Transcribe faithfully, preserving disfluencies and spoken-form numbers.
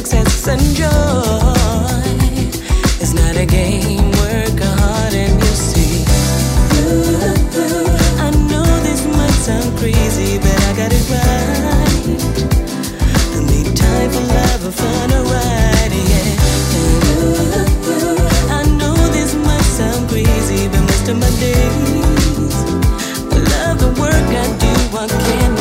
success and joy. It's not a game, work hard and you'll see. Ooh, I know this might sound crazy, but I got it right. I make time for love, for fun, or ride, yeah. Ooh, I know this might sound crazy, but most of my days, I love the work I do, I can't